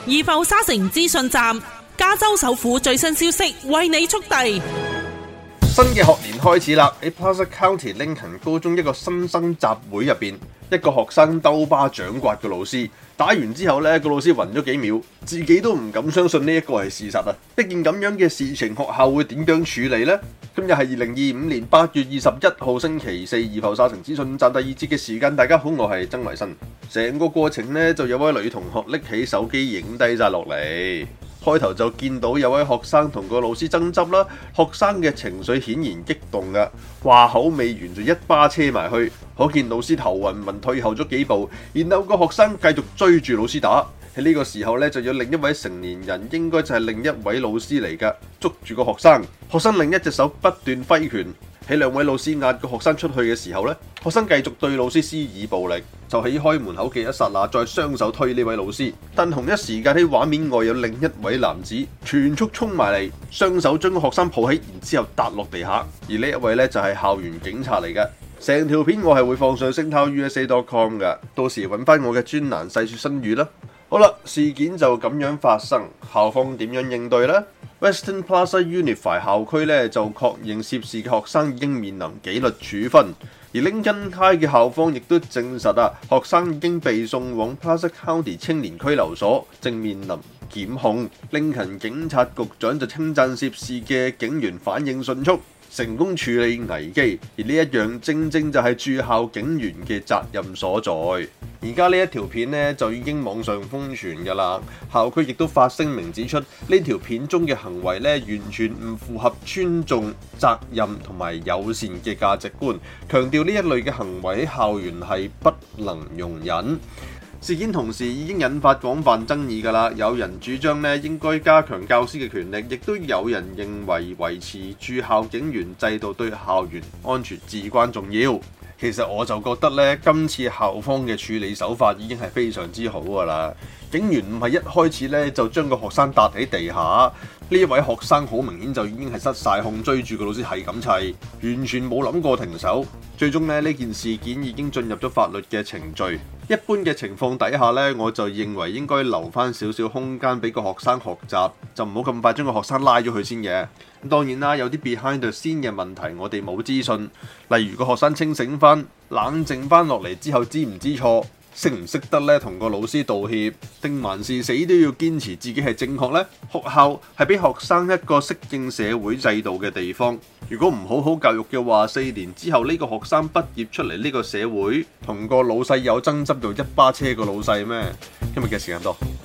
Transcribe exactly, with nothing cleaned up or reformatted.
怡浮沙城資訊站，加州首府最新消息為你速遞。 新嘅學年開始啦！喺 Placer County 林肯高中一個新生集會入邊，一個學生兜巴掌刮個老師，打完之後呢個老師暈咗幾秒，自己都唔敢相信呢一個係事實啊！一件咁樣嘅事情，學校會點樣處理呢？今日係二零二五年八月二十一號星期四，怡浮沙城資訊站第二節嘅時間，大家好，我係曾維新。成個過程呢，就有位女同學拎起手機影低晒落嚟。開頭就見到有位學生同個老師爭執啦，學生嘅情緒顯然激動噶，話口未完就一巴車埋去，可見老師頭暈暈退後咗幾步，然後個學生繼續追住老師打。喺呢個時候呢，就有另一位成年人，應該就係另一位老師嚟噶，捉住個學生，學生另一隻手不斷揮拳。喺兩位老師壓個學生出去嘅時候呢，學生繼續對老師施以暴力，就喺開門口嘅一剎那，再雙手推呢位老師。但同一時間喺畫面外有另一位男子全速衝埋嚟，雙手將個學生抱起，然之後揼落地下。而呢一位呢，就係校園警察嚟嘅。成條片我係會放上星濤 U S A dot com 嘅，到時揾翻我嘅專欄細說新語啦。好啦，事件就咁樣發生，校方點樣應對呢？ Western Plaza Unified 校區咧就確認涉事嘅學生已經面臨紀律處分，而 Lincoln High 嘅校方亦都證實啊，學生已經被送往 Placer County 青年拘留所，正面臨檢控。Lincoln 警察局長就稱讚涉事嘅警員反應迅速，成功處理危機，而呢一樣正正就係駐校警員嘅責任所在。而家呢一條片呢，就已經網上瘋傳㗎啦，校區亦都發聲明指出呢條片中嘅行為呢，完全唔符合尊重、責任同埋友善嘅價值觀，強調呢一類嘅行為喺校園係不能容忍。事件同時已經引發廣泛爭議㗎啦，有人主張咧應該加強教師嘅權力，亦都有人認為維持駐校警員制度對校園安全至關重要。其實我就覺得咧，今次校方嘅處理手法已經係非常之好㗎啦。警員唔係一開始咧就將個學生搭喺地下，呢一位學生好明顯就已經係失晒控，追住個老師係咁砌，完全冇諗過停手。最終咧呢件事件已經進入咗法律嘅程序。一般嘅情況底下呢，我就認為應該留翻少少空間俾個學生學習，就唔好咁快將個學生拉咗佢先嘅。咁當然啦，有啲 behind the scene 嘅問題，我哋冇資訊，例如個學生清醒翻、冷靜翻落嚟之後，知唔知錯？識唔識得咧同個老師道歉，定還是死都要堅持自己係正確呢？學校係俾學生一個適應社會制度嘅地方，如果唔好好教育嘅話，四年之後呢個學生畢業出嚟呢個社會，同個老細有爭執就一巴車個老細咩？今日嘅時間多。